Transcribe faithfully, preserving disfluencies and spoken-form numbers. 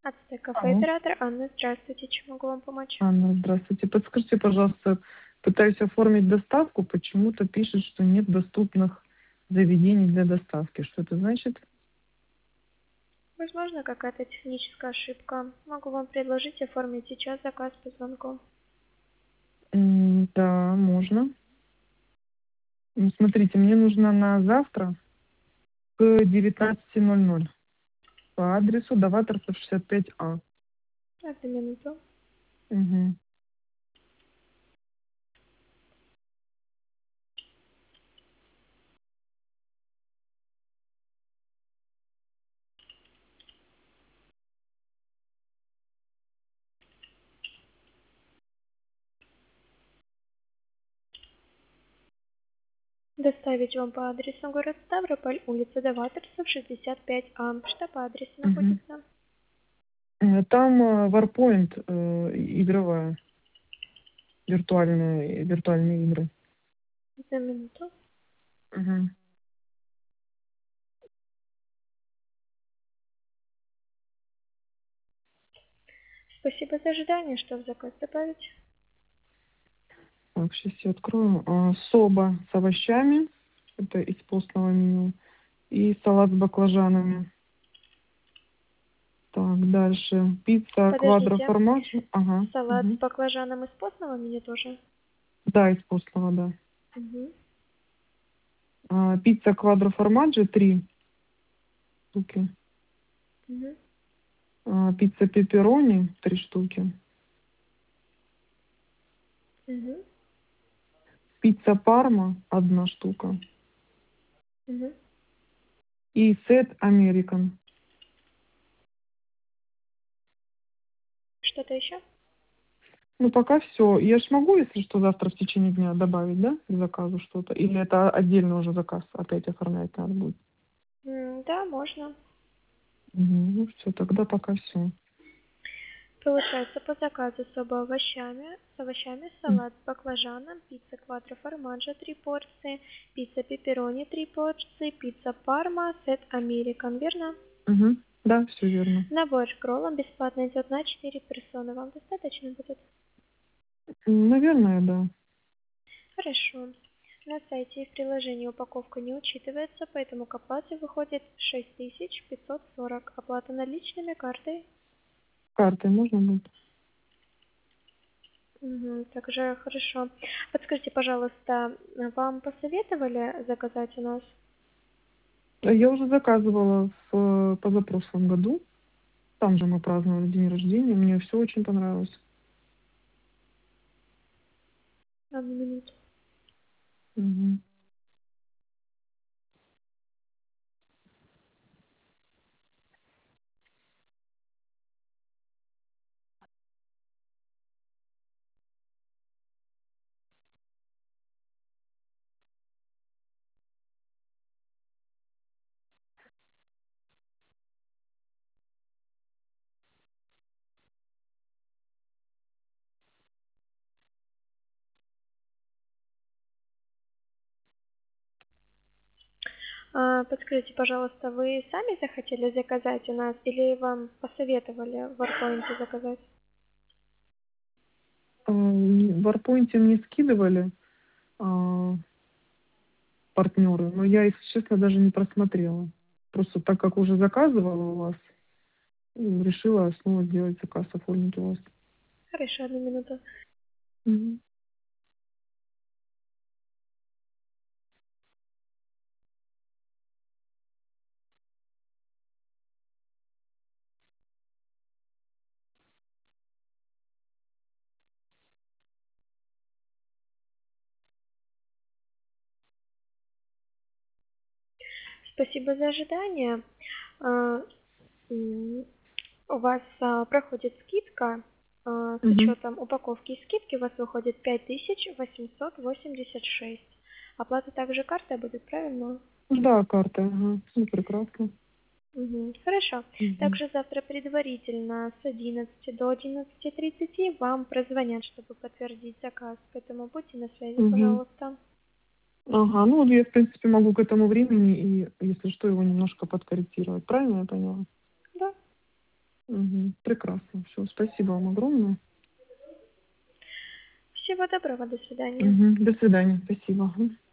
Ацтек кафе, Алло. оператор Анна. Здравствуйте, чем могу вам помочь? Анна, здравствуйте. Подскажите, пожалуйста, пытаюсь оформить доставку, почему-то пишет, что нет доступных заведений для доставки. Что это значит? Возможно, какая-то техническая ошибка. Могу вам предложить оформить сейчас заказ по звонку. М, Да, можно. Ну, смотрите, мне нужно на завтра к девятнадцати ноль ноль по адресу Даваторцев шестьдесят пять А. Одну минуту. Угу. Доставить вам по адресу город Ставрополь, улица Даваторцев, шестьдесят пять А. Что по адресу Угу. находится? Там э, Warpoint, э, игровая, виртуальные, виртуальные игры. Одну минуту. Угу. Спасибо за ожидание. Что в заказ добавить? Так, сейчас я открою. А, соба с овощами. Это из постного меню. И салат с баклажанами. Так, дальше. Пицца квадро Подождите. формаggio. Ага. Салат с Мгм. баклажаном из постного меню тоже? Да, из постного, да. Угу. А, пицца квадро формаggio три штуки. Угу. А, пицца пепперони три штуки. Угу. Пицца парма одна штука. Угу. И сет американ. Что-то еще? Ну, пока все. Я ж могу, если что, завтра в течение дня добавить, да, к заказу что-то? Или это отдельно уже заказ опять оформлять надо будет? М, Да, можно. Мгм. Ну, все, тогда пока все. Получается, по заказу с овощами, с овощами салат с баклажаном, пицца квадро формаджо три порции, пицца пепперони три порции, пицца парма, сет американ, верно? Угу. Да, все верно. Набор к роллам бесплатно идет на четыре персоны. Вам достаточно будет? М, Наверное, да. Хорошо. На сайте и в приложении упаковка не учитывается, поэтому к оплате выходит шесть тысяч пятьсот сорок. Оплата наличными картой. Картой можно будет? Мгм, также хорошо. Подскажите, пожалуйста, вам посоветовали заказать у нас? А я уже заказывала в позапрошлом году. Там же мы праздновали день рождения. Мне все очень понравилось. Одну минуту. Мгм. А, подскажите, пожалуйста, вы сами захотели заказать у нас или вам посоветовали в Варпоинте заказать? А, м, В Арпоинте мне скидывали а, партнеры, но я, если честно, даже не просмотрела. Просто так как уже заказывала у вас, м, решила снова сделать заказ, оформить у вас. Хорошо, одну минуту. Мгм. Спасибо за ожидание. А, м, у вас а, проходит скидка. А, с Мгм. учетом упаковки и скидки у вас выходит пять тысяч восемьсот восемьдесят шесть. Оплата также картой будет, правильно? Да, карта. Ага. Ну, прекрасно. Мгм. Хорошо. Мгм. Также завтра предварительно с одиннадцати до одиннадцати тридцати вам прозвонят, чтобы подтвердить заказ. Поэтому будьте на связи, Мгм. пожалуйста. Ага, ну вот я, в принципе, могу к этому времени и, если что, его немножко подкорректировать. Правильно я поняла? Да. Мгм. Прекрасно. Все, спасибо вам огромное. Всего доброго, до свидания. Мгм. До свидания. Спасибо. Мгм.